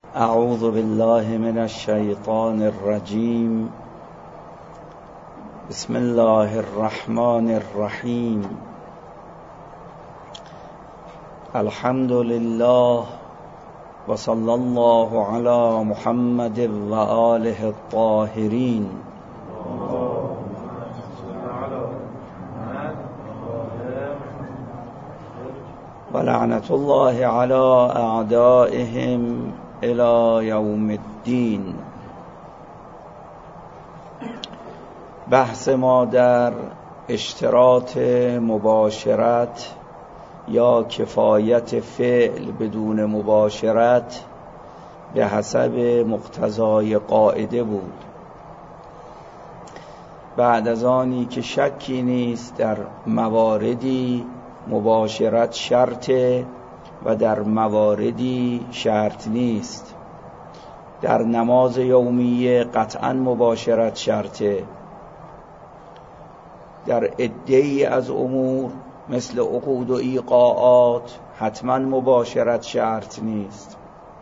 اعوذ بالله من الشیطان الرجیم. بسم الله الرحمن الرحیم. الحمد لله و صلی الله علی محمد و آله الطاهرین. و لعنت الله علی اعدائهم الی یوم الدین. بحث ما در اشتراط مباشرت یا کفایت فعل بدون مباشرت به حسب مقتضای قاعده بود. بعد از آنی که شکی نیست در مواردی مباشرت شرطه و در مواردی شرط نیست. در نماز یومیه قطعا مباشرت شرطه. در عده‌ای از امور مثل عقود و ایقاعات حتما مباشرت شرط نیست.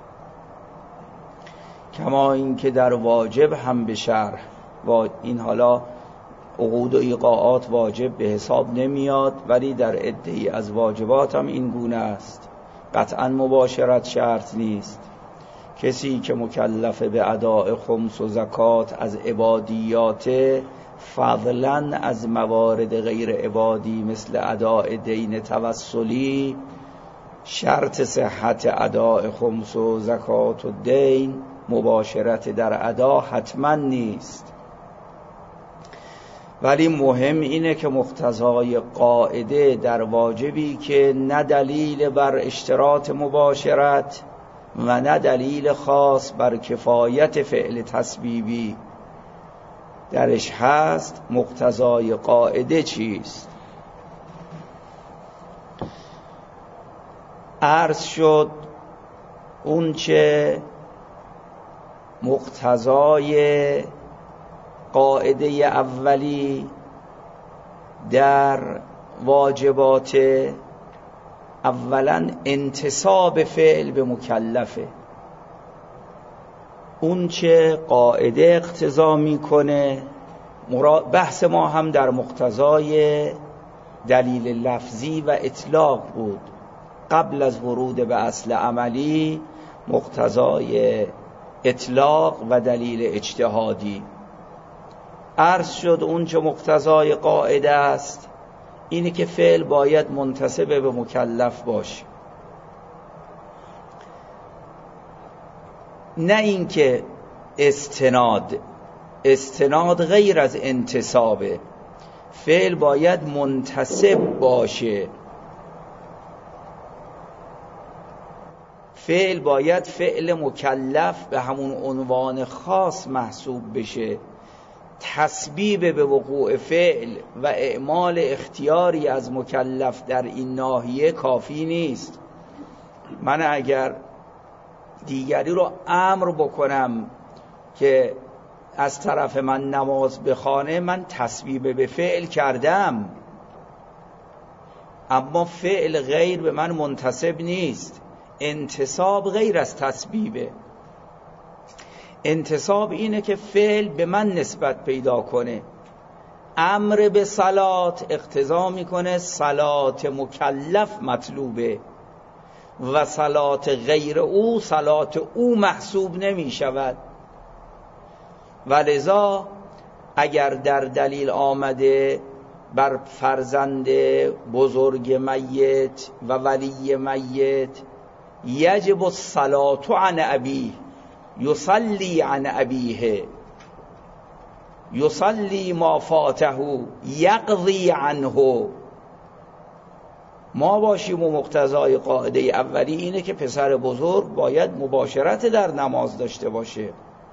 کما اینکه در واجب هم به شرح و این حالا عقود و ایقاعات واجب به حساب نمیاد، ولی در عده‌ای از واجبات هم این گونه است. قطعا مباشرت شرط نیست. کسی که مکلف به اداء خمس و زکات از عبادیات، فضلا از موارد غیر عبادی مثل اداء دین توسلی، شرط صحت اداء خمس و زکات و دین مباشرت در ادا حتما نیست. ولی مهم اینه که مقتضای قاعده در واجبی که نه دلیل بر اشتراط مباشرت و نه دلیل خاص بر کفایت فعل تسبیبی درش هست، مقتضای قاعده چیست؟ عرض شد اون چه مقتضای قاعده اولی در واجبات، اولا انتساب فعل به مکلفه. اون چه قاعده اقتضا میکنه، بحث ما هم در مقتضای دلیل لفظی و اطلاق بود. قبل از ورود به اصل عملی مقتضای اطلاق و دلیل اجتهادی. عرض شد اون چه مقتضای قاعده است اینه که فعل باید منتسب به مکلف باشه، نه اینکه استناد غیر از انتسابه. فعل باید منتسب باشه. فعل باید فعل مکلف به همون عنوان خاص محسوب بشه. تسبیب به وقوع فعل و اعمال اختیاری از مکلف در این ناحیه کافی نیست. من اگر دیگری رو امر بکنم که از طرف من نماز بخوانه، من تسبیب به فعل کردم، اما فعل غیر به من منتسب نیست. انتساب غیر از تسبیبه. انتساب اینه که فعل به من نسبت پیدا کنه. امر به صلات اقتضا میکنه صلات مکلف مطلوبه و صلات غیر او صلات او محسوب نمی شود. ولذا اگر در دلیل آمده بر فرزند بزرگ میت و ولی میت یجب الصلاة عن ابیه، یصلی عن ابیه، یصلی ما فاته، یقضی عنه، ما باشیم و مقتضای قاعده اولی اینه که پسر بزرگ باید مباشرت در نماز داشته باشه،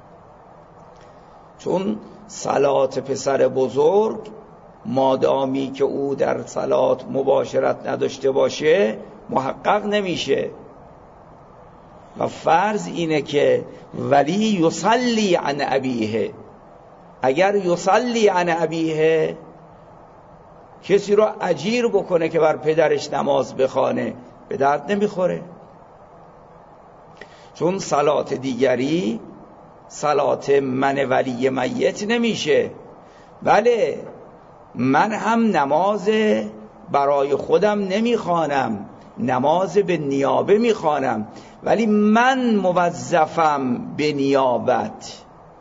چون صلات پسر بزرگ مادامی که او در صلات مباشرت نداشته باشه محقق نمیشه. و فرض اینه که ولی یصلی عن ابیه، اگر یصلی عن ابیه کسی رو اجیر بکنه که بر پدرش نماز بخوانه، به درد نمیخوره. چون صلات دیگری صلات من ولی میت نمیشه. بله من هم نماز برای خودم نمیخوانم، نماز به نیابه میخوانم، ولی من موظفم به نیابت.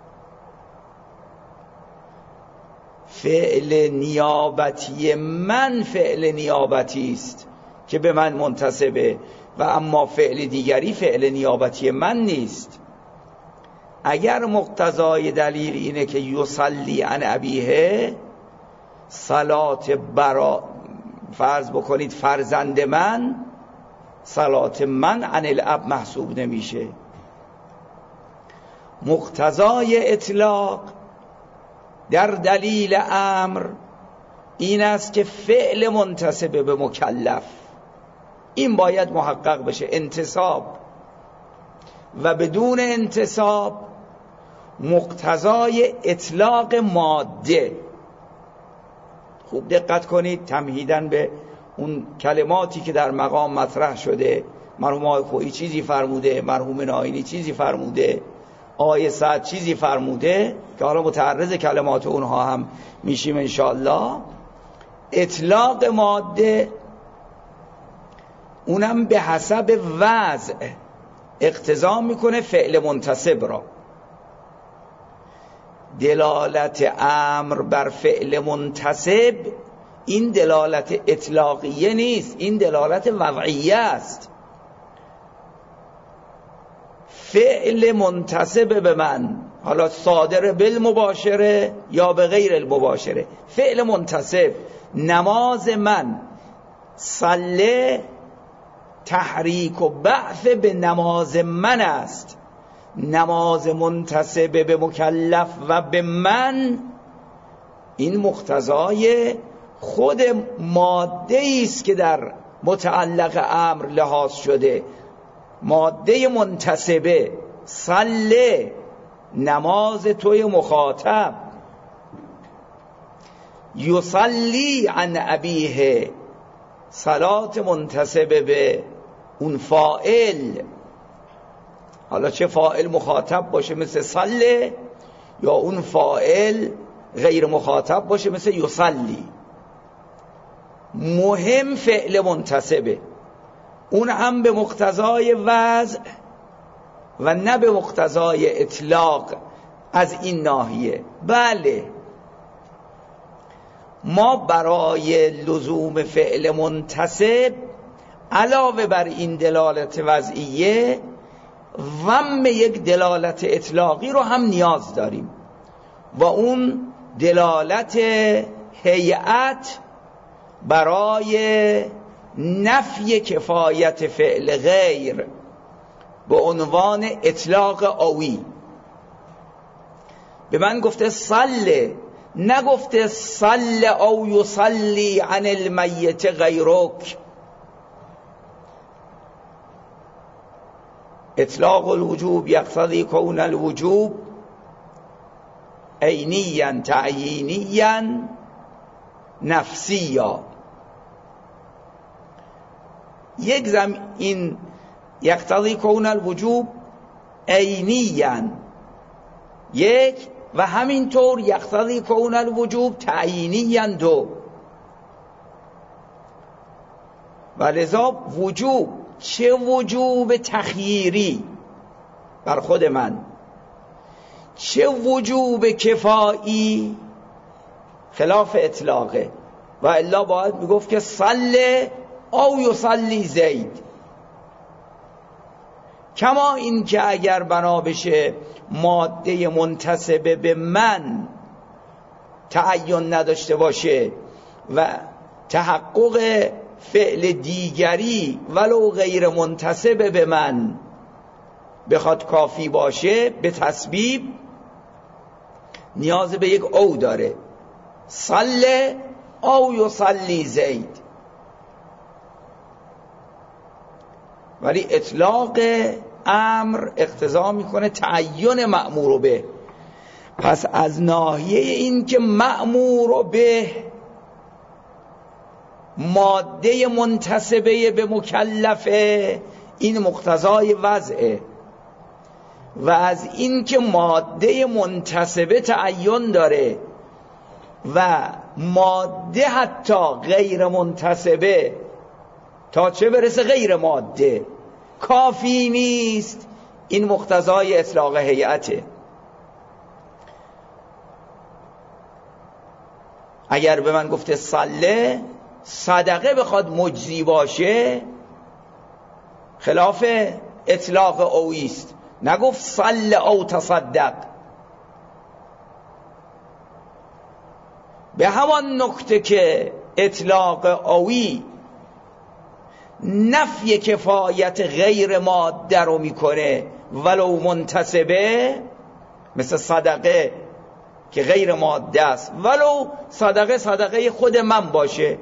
فعل نیابتی من فعل نیابتی است که به من منتسبه و اما فعل دیگری فعل نیابتی من نیست. اگر مقتضای دلیل اینه که یصلی عن ابیه، صلات برا فرض بکنید فرزند من، صلات من عن الاب محسوب نمیشه. مقتضای اطلاق در دلیل امر این است که فعل منتسب به مکلف این باید محقق بشه، انتصاب، و بدون انتصاب مقتضای اطلاق ماده. خوب دقت کنید تمهیداً به اون کلماتی که در مقام مطرح شده. مرحوم آقای خویی چیزی فرموده، مرحوم ناینی چیزی فرموده، آقای سعد چیزی فرموده که حالا متعرض کلمات اونها هم میشیم انشاءالله. اطلاق ماده اونم به حسب وضع اقتضا میکنه فعل منتسب را. دلالت امر بر فعل منتسب این دلالت اطلاقیه نیست، این دلالت وضعیه است. فعل منتسب به من، حالا صادر بالمباشره یا به غیر المباشره، فعل منتسب نماز من، صله تحریک و بعث به نماز من است. نماز منتسب به مکلف و به من این مقتضای خود ماده است که در متعلق امر لحاظ شده. ماده منتسبه صله نماز توی مخاطب، یصلی عن ابیه صلات منتسبه به اون فاعل. حالا چه فاعل مخاطب باشه مثل صله، یا اون فاعل غیر مخاطب باشه مثل یصلی، مهم فعل منتسبه. اون هم به مقتضای وضع و نه به مقتضای اطلاق. از این ناحیه بله ما برای لزوم فعل منتسب علاوه بر این دلالت وضعیه ضم یک دلالت اطلاقی رو هم نیاز داریم، و اون دلالت هیئت برای نفی کفایت فعل غیر به عنوان اطلاق آوی. به من گفته صله، نگفته صل او یصلی عن المیت غیرک. اطلاق الوجوب یقتضی کون الوجوب عینیا تعیینیا نفسیا. یک این یقتضی کون الوجوب عینیا یک، و همینطور یقتضی کون الوجوب تعیینیا دو. و لذا وجوب، چه وجوب تخییری بر خود من، چه وجوب کفایی خلاف اطلاقه. و الا باید میگفت که صله او یصلی زید. کما این که اگر بنا بشه ماده منتسبه به من تعین نداشته باشه و تحقق فعل دیگری ولو غیر منتسب به من بخواد کافی باشه، به تسبیب نیاز به یک او داره، صله او یصلی زید. ولی اطلاق امر اقتضا میکنه تعین مأمور به. پس از ناحیه این که مأمور به ماده منتسبه به مکلفه، این مقتضای وضعه. و از این که ماده منتسبه تعین داره و ماده حتی غیر منتسبه تا چه برسه غیر ماده کافی نیست، این مقتضای اطلاق هیئته. اگر به من گفته صدقه بخواد مجزی باشه خلاف اطلاق اویست، نگفت صل او تصدق. به همان نکته که اطلاق اوی نفی کفایت غیر ماده رو میکنه ولو منتسبه، مثل صدقه که غیر ماده است ولو صدقه خود من باشه.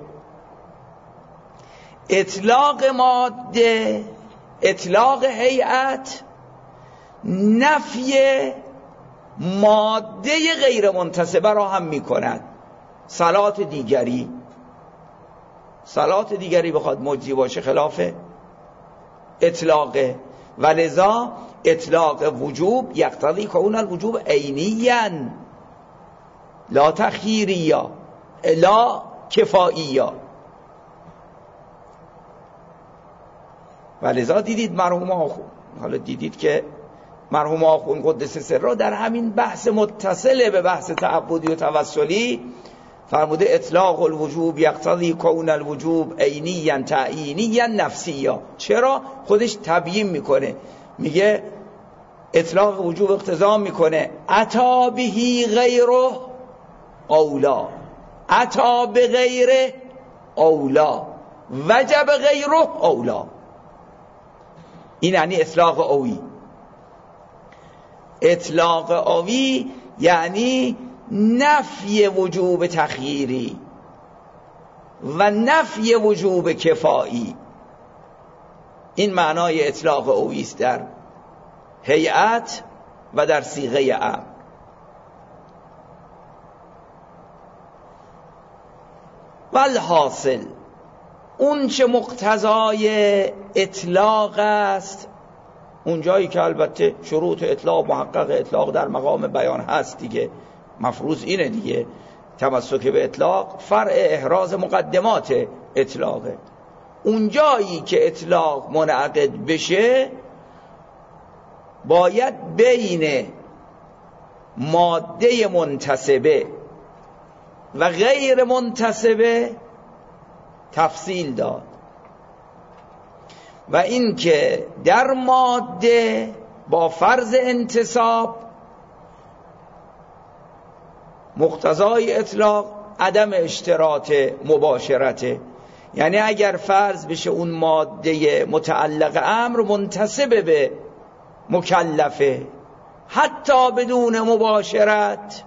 اطلاق ماده، اطلاق هیئت نفی ماده غیر منتسبه را هم میکند. صلات دیگری بخواد مجزی باشه خلاف اطلاقه، ولذا اطلاق وجوب یقتضی کون الوجوب عینیاً لا تخییریا لا کفائیا. ولذا دیدید مرحوم آخوند، حالا دیدید که مرحوم آخوند قدس سره در همین بحث متصل به بحث تعبدی و توسلی فرموده اطلاق الوجوب یقتضی کون الوجوب عینیاً تعیینیاً نفسیاً. چرا؟ خودش تبیین میکنه، میگه اطلاق وجوب اقتضا میکنه عطا بهی غیره اولا، عطا به غیره اولا، وجب غیره اولا. این یعنی اطلاق اوی. اطلاق اوی یعنی نفی وجوب تخییری و نفی وجوب کفایی. این معنای اطلاق اوی است در هیئت و در صیغه امر. والحاصل اون چه مقتضای اطلاق است، اون جایی که البته شروط اطلاق محقق اطلاق در مقام بیان هست دیگه، مفروض اینه دیگه، تمسک به اطلاق فرع احراز مقدمات اطلاقه. اون جایی که اطلاق منعقد بشه باید بین ماده منتسبه و غیر منتسبه تفصیل داد، و این که در ماده با فرض انتصاب مقتضای اطلاق عدم اشتراط مباشرته. یعنی اگر فرض بشه اون ماده متعلق امر منتسب به مکلفه حتی بدون مباشرت،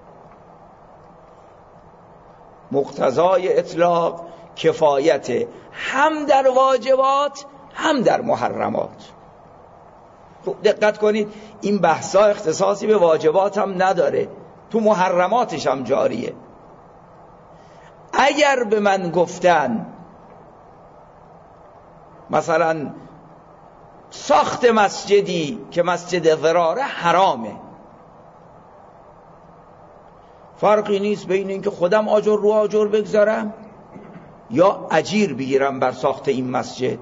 مقتضای اطلاق کفایت هم در واجبات هم در محرمات. دقت کنید این بحثا اختصاصی به واجبات هم نداره، تو محرماتش هم جاریه. اگر به من گفتن مثلا ساخت مسجدی که مسجد ضراره حرامه، فرقی نیست بین این که خودم آجر رو آجر بگذارم یا اجیر بگیرم بر ساخت این مسجد.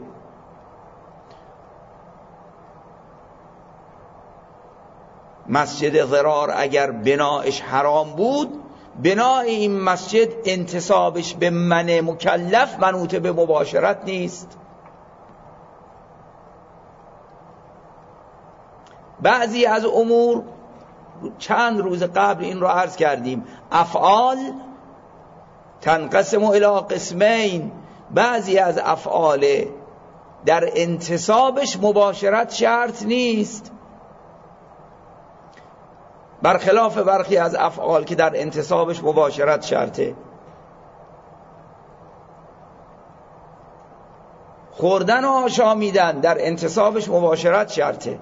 مسجد ضرار اگر بنایش حرام بود، بنای این مسجد انتصابش به من مکلف منوط به مباشرت نیست. بعضی از امور چند روز قبل این رو عرض کردیم، افعال تنقسم الی قسمین، بعضی از افعال در انتصابش مباشرت شرط نیست، برخلاف برخی از افعال که در انتصابش مباشرت شرطه. خوردن و آشامیدن در انتصابش مباشرت شرطه.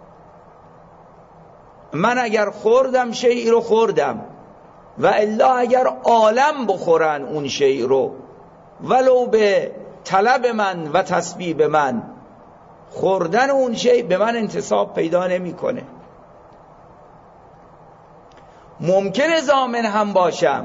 من اگر خوردم شیئی رو خوردم و الا اگر عالم بخورن اون شیئی رو ولو به طلب من و تسبیب من خوردن اون شی به من انتساب پیدا نمیکنه. ممکنه ضامن هم باشم،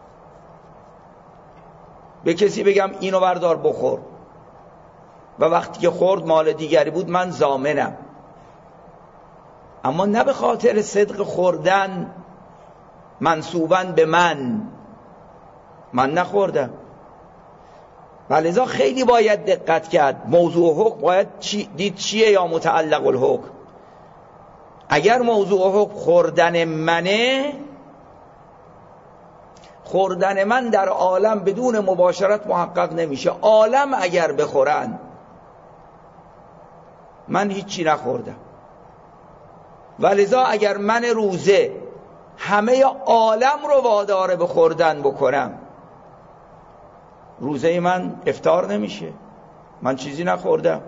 به کسی بگم اینو بردار بخور و وقتی که خورد مال دیگری بود من ضامنم، اما نه به خاطر صدق خوردن منسوباً به من نخوردم. ولذا خیلی باید دقت کرد. موضوع حکم باید دید چیه یا متعلق الحکم. اگر موضوع حکم خوردن منه، خوردن من در عالم بدون مباشرت محقق نمیشه. عالم اگر بخورن من هیچی نخوردم. ولذا اگر من روزه همه عالم رو وادار به خوردن بکنم، روزه من افطار نمیشه، من چیزی نخوردم.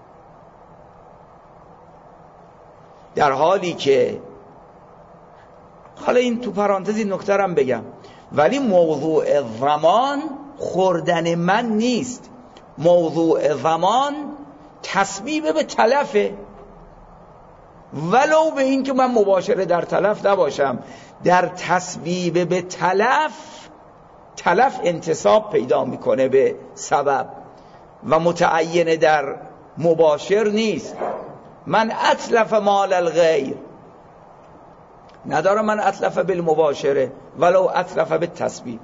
در حالی که حالا این تو پرانتز این نکته رم بگم، ولی موضوع ضمان خوردن من نیست. موضوع ضمان تسبیب به تلفه، ولو به این که من مباشره در تلف نباشم. در تسبیب به تلف انتساب پیدا میکنه به سبب و متعین در مباشر نیست. من اتلف مال الغیر نداره، من اتلف بالمباشره ولو اتلف بالتسبیب.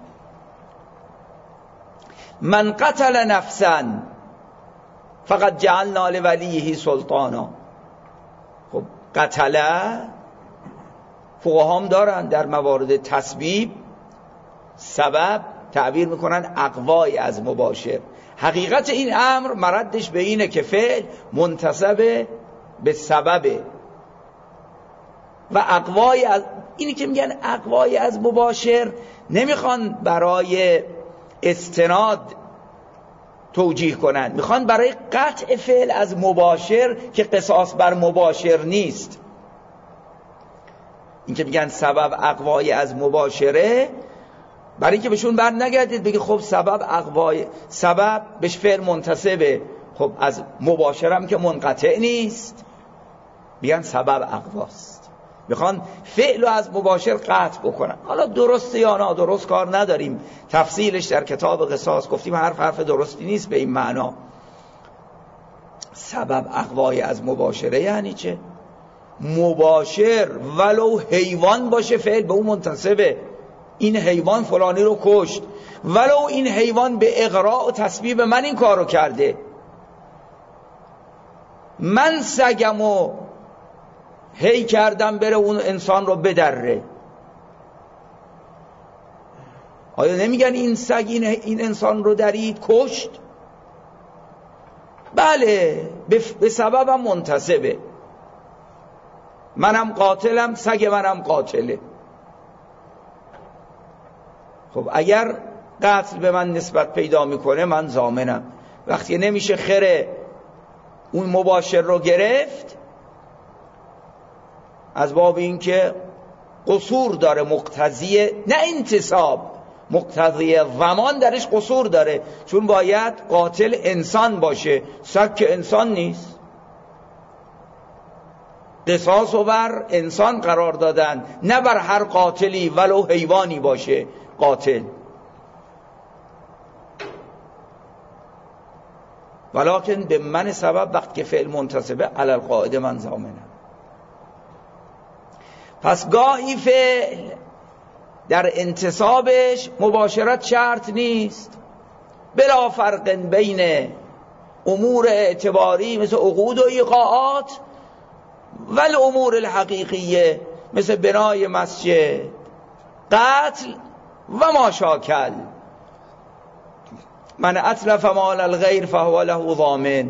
من قتل نفسا فقط جعلنا لولیه سلطانا. خب قتله فقهام دارن در موارد تسبیب سبب تعبیر میکنن اقوای از مباشر. حقیقت این امر مردش به اینه که فعل منتسب به سببه و اقوای از اینی که میگن اقوای از مباشر نمیخوان برای استناد توجیه کنن، میخوان برای قطع فعل از مباشر که قصاص بر مباشر نیست. این که میگن سبب اقوای از مباشره، برای اینکه بهشون بر نگردید بگی خب سبب اقوای، سبب بهش فعل منتسبه، خب از مباشرم که منقطع نیست، میگن سبب اقواست. میخوان فعل رو از مباشر قطع بکنن. حالا درست یا نادرست کار نداریم، تفصیلش در کتاب قصاص گفتیم، حرف درستی نیست به این معنا. سبب اقوای از مباشره یعنی چه؟ مباشر ولو حیوان باشه فعل به اون منتسبه. این حیوان فلانی رو کشت، ولو این حیوان به اغراء و تسبیب من این کار رو کرده. من سگمو هی کردم بره اون انسان رو بدره، آیا نمیگن این سگ این انسان رو درید کشت؟ بله، به سببم منتسبه. منم قاتلم، سگ منم قاتله. خب اگر قتل به من نسبت پیدا میکنه من ضامنم. وقتی نمیشه خره اون مباشر رو گرفت، از باب این که قصور داره، مقتضی نه انتصاب، مقتضی ضمان درش قصور داره، چون باید قاتل انسان باشه، سگ که انسان نیست. قصاص رو بر انسان قرار دادن، نه بر هر قاتلی ولو حیوانی باشه قاتل. ولکن به من سبب وقت که فعل منتسبه علی القاعده من ضامنم. پس گاهی فعل در انتصابش مباشرت شرط نیست، بلا فرق بین امور اعتباری مثل عقود و ایقاعات و الامور الحقیقیه مثل بنای مسجد، قتل و ما شاکل. من اتلف مال الغیر فهو له ضامن.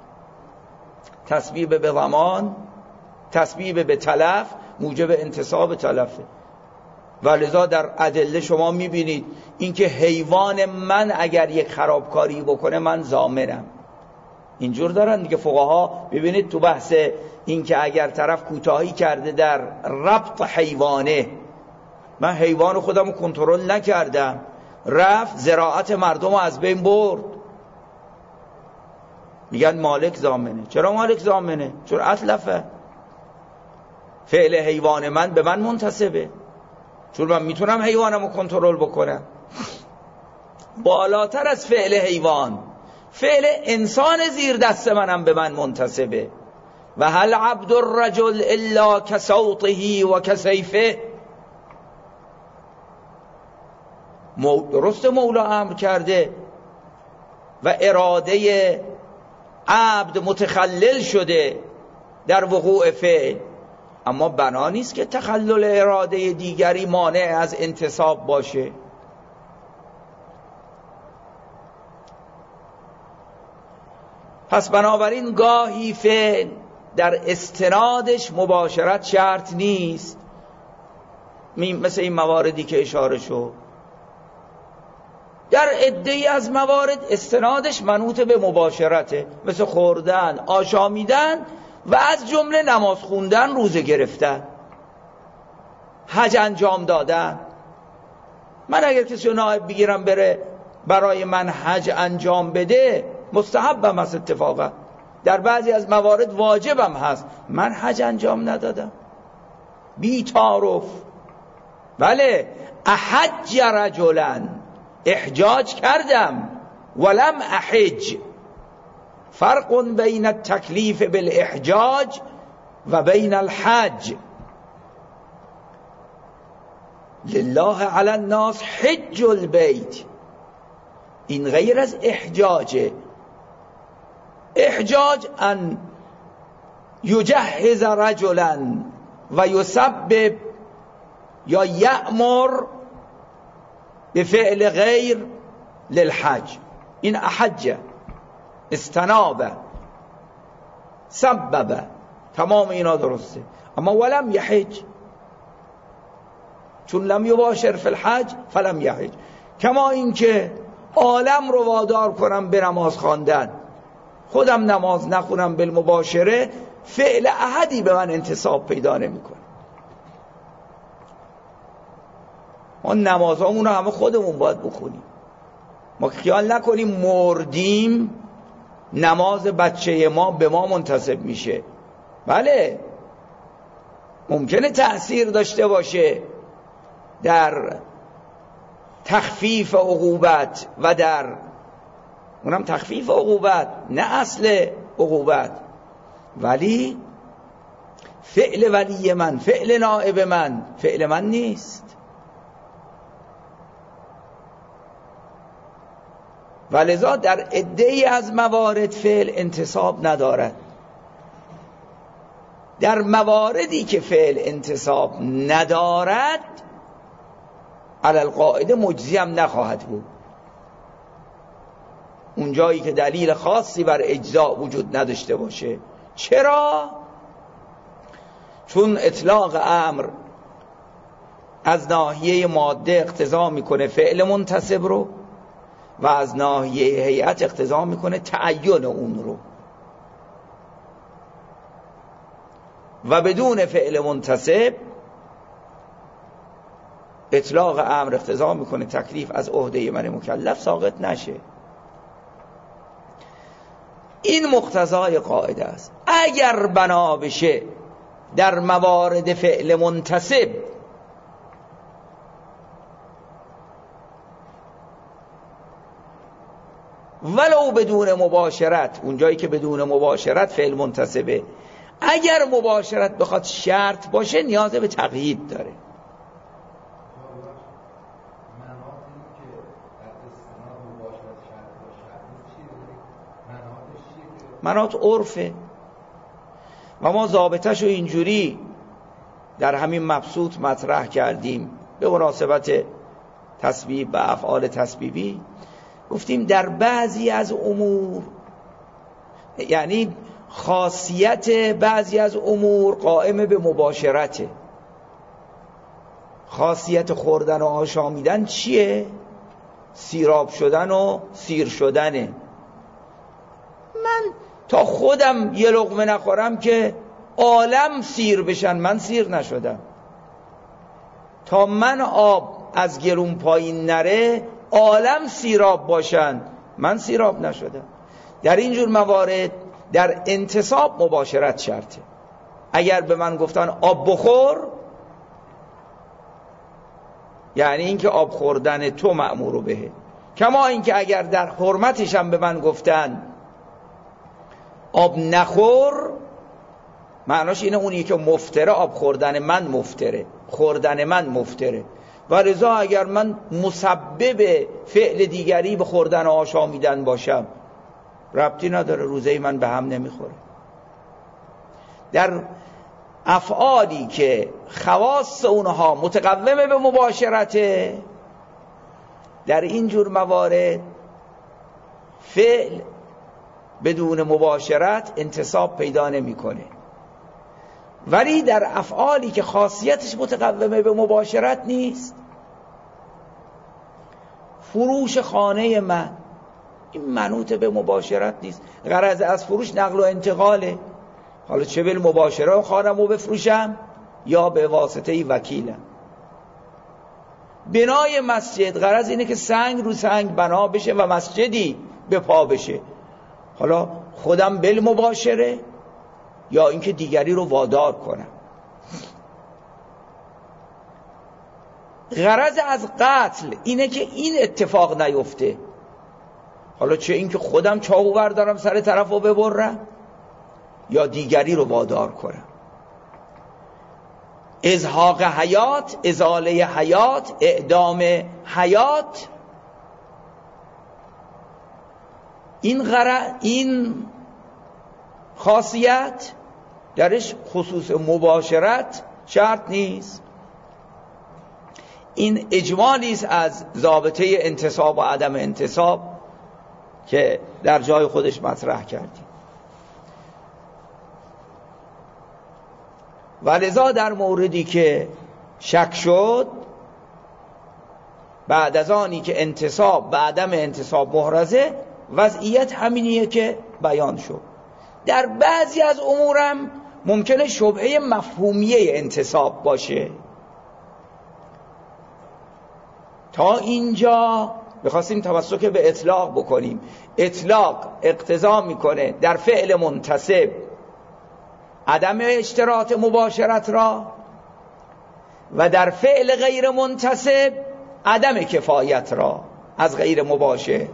تسبیب به ضمان، تسبیب به تلف موجب انتصاب تلفه. ولذا در ادله شما میبینید اینکه حیوان من اگر یک خرابکاری بکنه من ضامنم. اینجور دارن دیگه فقها. ببینید تو بحث اینکه اگر طرف کوتاهی کرده در ربط حیوانه، من حیوان خودم رو کنترل نکردم، رفت زراعت مردم رو از بین برد، میگن مالک ضامنه. چرا مالک ضامنه؟ چون اتلفه، فعل حیوان من به من منتسبه، چون من میتونم حیوانم رو کنترل بکنم. بالاتر از فعل حیوان، فعل انسان زیر دست منم به من منتسبه. و هل عبد الرجل الا کصوته و کسیفه. درست مولا امر کرده و اراده عبد متخلل شده در وقوع فعل، اما بنا نیست که تخلل اراده دیگری مانع از انتصاب باشه. پس بنابراین گاهی فعل در استنادش مباشرت شرط نیست، مثل این مواردی که اشاره شد. در عده‌ای از موارد استنادش منوط به مباشرته، مثل خوردن، آشامیدن و از جمله نماز خوندن، روزه گرفتن، حج انجام دادن. من اگر کسی رو نائب بگیرم بره برای من حج انجام بده، مستحبم هست، اتفاقا در بعضی از موارد واجبم هست. من حج انجام ندادم، بی تعارف. بله، احج رجلا، احجاج کردم، ولم احج. فرق بین التکلیف بالاحجاج و بین الحج. لله علی الناس حج البیت، این غیر از احجاجه. احجاج ان یجهز رجلا و یسبب یا یأمر به فعل غیر للحج، این احجه، استنابه، سببه، تمام اینا درسته. اما ولم یحج، چون لم یباشر فی الحج فلم یحج. کما اینکه عالم رو وادار کنم به نماز خواندن، خودم نماز نخونم بالمباشره، فعل احدی به من انتصاب پیدا نمیکنه. ما نمازامون رو همه خودمون باید بخونیم. ما خیال نکنیم مردیم نماز بچه ما به ما منتسب میشه. بله، ممکنه تأثیر داشته باشه در تخفیف عقوبت و در اونم تخفیف عقوبت، نه اصل عقوبت، ولی فعل ولی من، فعل نائب من، فعل من نیست. ولذا در عده‌ای از موارد فعل انتصاب ندارد. در مواردی که فعل انتصاب ندارد علی القاعده مجزی هم نخواهد بود. اون جایی که دلیل خاصی بر اجزاء وجود نداشته باشه. چرا؟ چون اطلاق امر از ناحیه ماده اقتضا میکنه فعل منتصب رو و از ناحیه هیئت اقتضا میکنه تعین اون رو، و بدون فعل منتصب اطلاق امر اقتضا میکنه تکلیف از عهده من مکلف ساقط نشه. این مقتضای قاعده است. اگر بنا بشه در موارد فعل منتصب ولو بدون مباشرت، اونجایی که بدون مباشرت فعل منتصبه، اگر مباشرت بخواد شرط باشه نیاز به تقیید داره. مناط عرفه و ما ضابطش رو اینجوری در همین مبسوط مطرح کردیم به مناسبت تسبیب و افعال تسبیبی. گفتیم در بعضی از امور، یعنی خاصیت بعضی از امور قائم به مباشرته. خاصیت خوردن و آشامیدن چیه؟ سیراب شدن و سیر شدنه. من تا خودم یه لقمه نخورم که عالم سیر بشن، من سیر نشدم. تا من آب از گلوم پایین نره عالم سیراب باشن، من سیراب نشدم. در اینجور موارد در انتصاب مباشرت شرطه. اگر به من گفتن آب بخور، یعنی اینکه آب خوردن تو مأمور بهه. کما اینکه اگر در حرمتش هم به من گفتن آب نخور، معناش اینه اونی که مفتره آب خوردن من مفتره، خوردن من مفتره، و لذا اگر من مسبب فعل دیگری به خوردن آشامیدن باشم ربطی نداره، روزه من به هم نمیخوره. در افعالی که خواص اونها متقومه به مباشرته، در این جور موارد فعل بدون مباشرت انتصاب پیدا نمیکنه. ولی در افعالی که خاصیتش متقومه به مباشرت نیست، فروش خانه من، این منوط به مباشرت نیست. غرض از فروش نقل و انتقاله. حالا چه بالمباشره خانم رو بفروشم یا به واسطه وکیلم. بنای مسجد غرض اینه که سنگ رو سنگ بنا بشه و مسجدی به پا بشه. حالا خودم بالمباشره یا اینکه دیگری رو وادار کنم. غرض از قتل اینه که این اتفاق نیفته. حالا چه اینکه خودم چاقو بردارم سر طرف رو ببرم یا دیگری رو وادار کنم. ازهاق حیات، ازاله حیات، اعدام حیات، این خاصیت درش خصوص مباشرت شرط نیست. این اجمالی است از ضابطه انتصاب و عدم انتصاب که در جای خودش مطرح کردیم. ولذا در موردی که شک شد، بعد از آنی که انتصاب به عدم انتصاب محرزه، وضعیت همینیه که بیان شد. در بعضی از امورم ممکنه شبهه مفهومیه انتصاب باشه. تا اینجا بخواستیم تمسک به اطلاق بکنیم. اطلاق اقتضا میکنه در فعل منتصب عدم اشتراط مباشرت را و در فعل غیر منتصب عدم کفایت را از غیر مباشر.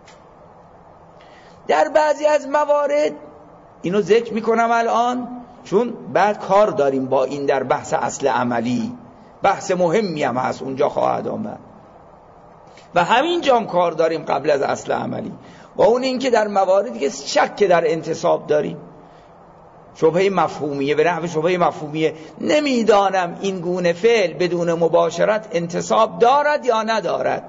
در بعضی از موارد اینو ذکر میکنم الان چون بعد کار داریم با این در بحث اصل عملی، بحث مهمی هم هست اونجا خواهد آمد و همین جام کار داریم قبل از اصل عملی، و اون این که در مواردی که شک در انتصاب داریم، شبهه مفهومیه، به نحو شبهه مفهومیه، نمیدانم این گونه فعل بدون مباشرت انتصاب دارد یا ندارد.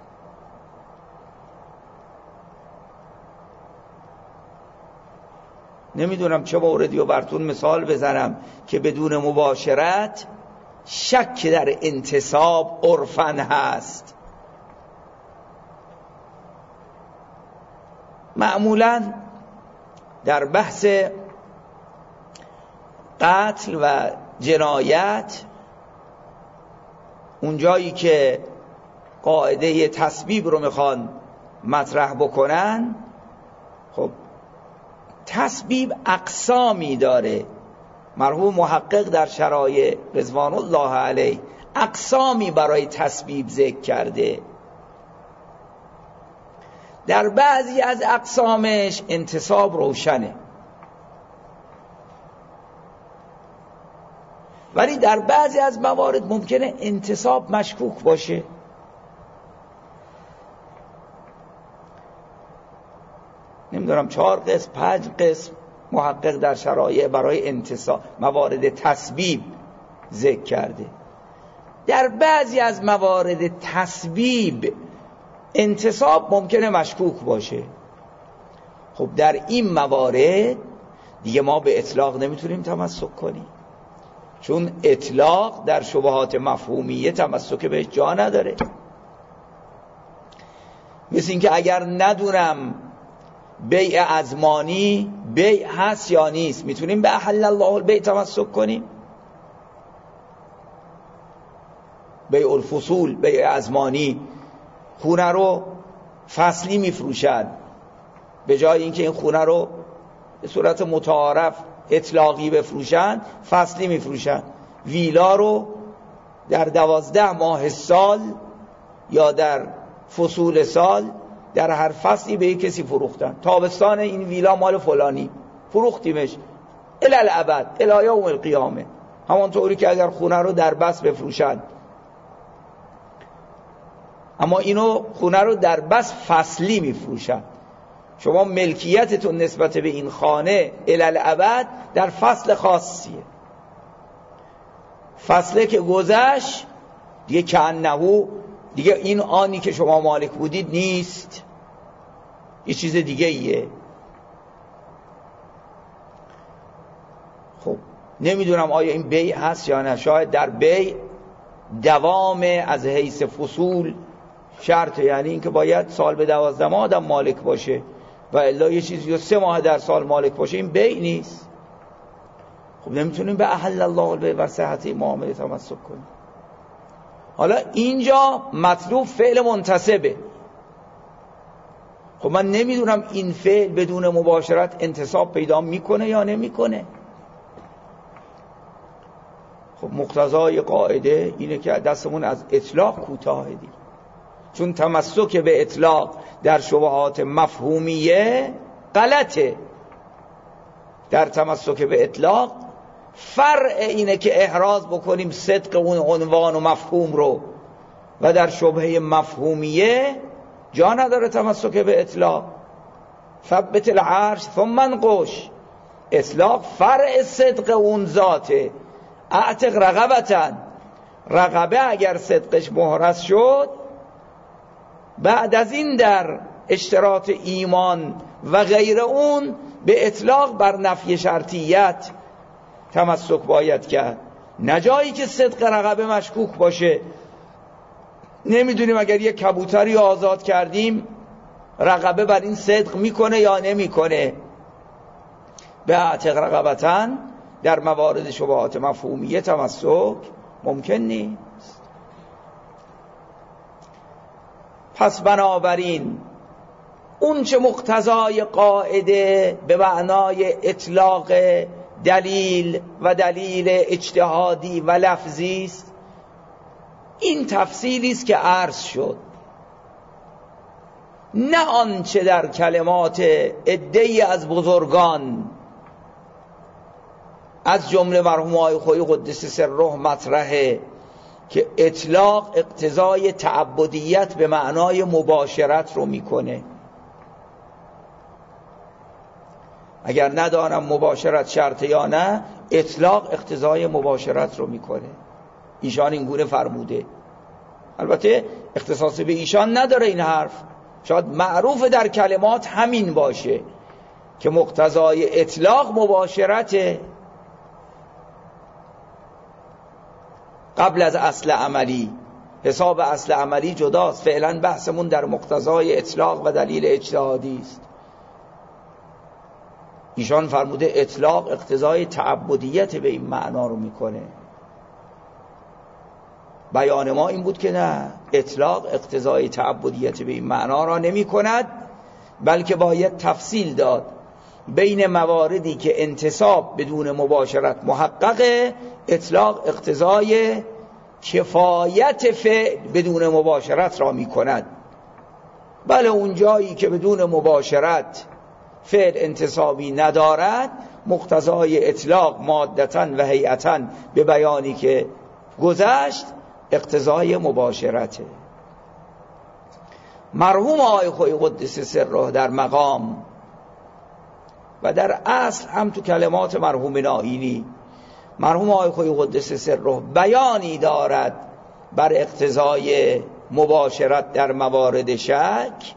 نمیدونم چه موردی رو براتون مثال بزنم که بدون مباشرت شک در انتصاب عرفاً هست. معمولاً در بحث قتل و جنایت اونجایی که قاعده تسبیب رو میخوان مطرح بکنن، خب تسبیب اقسامی داره. مرحوم محقق در شرایع رضوان الله علیه اقسامی برای تسبیب ذکر کرده. در بعضی از اقسامش انتصاب روشنه، ولی در بعضی از موارد ممکنه انتصاب مشکوک باشه. نمیدونم 4 قسم 5 قسم محقق در شرایع برای انتصاب موارد تسبیب ذکر کرده. در بعضی از موارد تسبیب انتصاب ممکنه مشکوک باشه. خب در این موارد دیگه ما به اطلاق نمیتونیم تمسک کنیم، چون اطلاق در شبهات مفهومیه تمسک به جا نداره. مثل این که اگر ندونم بیع ازمانی بیع هست یا نیست، میتونیم به احل الله البیع تمسک کنیم؟ بیع الفصول، بیع ازمانی، خونه رو فصلی میفروشن، به جای اینکه این خونه رو به صورت متعارف اطلاقی بفروشن، فصلی میفروشن. ویلا رو در 12 ماه سال یا در فصول سال در هر فصلی به یک کسی فروختن. تابستان این ویلا مال فلانی، فروختیمش الی الابد الی یوم القیامه. همانطوری که اگر خونه رو در بس بفروشن، اما اینو خونه رو در بس فصلی میفروشن. شما ملکیتتون نسبت به این خانه الی الابد در فصل خاصیه. فصله که گذشت دیگه کأنه، دیگه این آنی که شما مالک بودید نیست، یه چیز دیگه ایه. خب نمیدونم آیا این بیع هست یا نه. شاید در بیع دوام از حیث فصول شرطه، یعنی این که باید سال به 12 ماه آدم مالک باشه و الا یه چیزی رو 3 ماه در سال مالک باشه، این بیع نیست. خب نمیتونیم به احل الله البیع و صحت معامله تمسک کنیم. حالا اینجا مطلوب فعل منتسبه. خب من نمیدونم این فعل بدون مباشرت انتصاب پیدا میکنه یا نمیکنه. خب مقتضای قاعده اینه که دستمون از اطلاق کوتاه دیم، چون تمسک به اطلاق در شبهات مفهومیه غلطه. در تمسک به اطلاق فرع اینه که احراز بکنیم صدق اون عنوان و مفهوم رو، و در شبهه مفهومیه جا نداره تمسک به اطلاق. ثبت العرش ثم انقش، اطلاق فرع صدق اون ذاته. اعتق رقبتن، رقبه اگر صدقش محرز شد، بعد از این در اشتراط ایمان و غیر اون به اطلاق بر نفی شرطیت تمسک باید کرد، نه جایی که صدق رقبه مشکوک باشه. نمیدونیم اگر یک کبوتری آزاد کردیم رقبه بر این صدق میکنه یا نمیکنه. به اعتق رقبتن در موارد شبهات مفهومیه تمسک ممکن نیست. پس بنابراین اون چه مقتضای قاعده به معنای اطلاق دلیل و دلیل اجتهادی و لفظی است، این تفصیلی است که عرض شد، نه آنچه در کلمات عده‌ای از بزرگان از جمله مرحوم آقای خویی قدس سره مطرحه که اطلاق اقتضای تعبدیت به معنای مباشرت رو میکنه. اگر ندانم مباشرت شرطه یا نه، اطلاق اقتضای مباشرت رو میکنه. ایشان این گونه فرموده. البته اختصاص به ایشان نداره این حرف، شاید معروف در کلمات همین باشه که مقتضای اطلاق مباشرته قبل از اصل عملی. حساب اصل عملی جداست، فعلا بحثمون در مقتضای اطلاق و دلیل اجتهادی است. ایشان فرموده اطلاق اقتضای تعبدیت به این معنا رو میکنه. بیان ما این بود که نه، اطلاق اقتضای تعبدیت به این معنا را نمی کند، بلکه باید تفصیل داد بین مواردی که انتصاب بدون مباشرت محققه. اطلاق اقتضای کفایت فعل بدون مباشرت را می کند. بله اون جایی که بدون مباشرت فعل انتصابی ندارد، مقتضای اطلاق مادتاً و هیئتاً به بیانی که گذشت اقتضای مباشرته. مرحوم آقای خویی قدس سره در مقام و در اصل هم تو کلمات مرحوم نائینی، مرحوم آقای خویی قدس سره بیانی دارد بر اقتضای مباشرت در موارد شک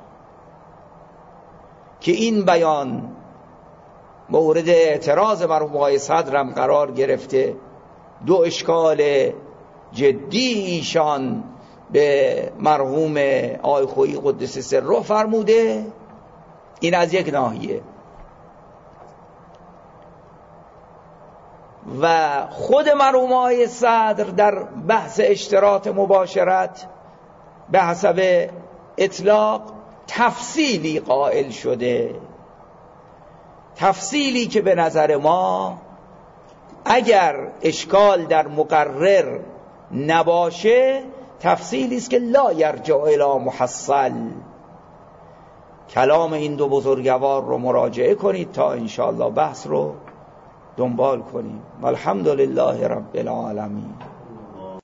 که این بیان مورد اعتراض مرحوم آقای صدرم قرار گرفته. دو اشکال جدی ایشان به مرحوم آقای خویی قدس سره فرموده. این از یک ناحیه. و خود مرحوم آقای صدر در بحث اشتراط مباشرت به حسب اطلاق تفصیلی قائل شده تفصیلی که به نظر ما اگر اشکال در مقرر نباشه تفصیلی است که لا یرجع الی محصل. کلام این دو بزرگوار رو مراجعه کنید تا انشاءالله بحث رو دنبال کنیم. والحمدلله رب العالمین.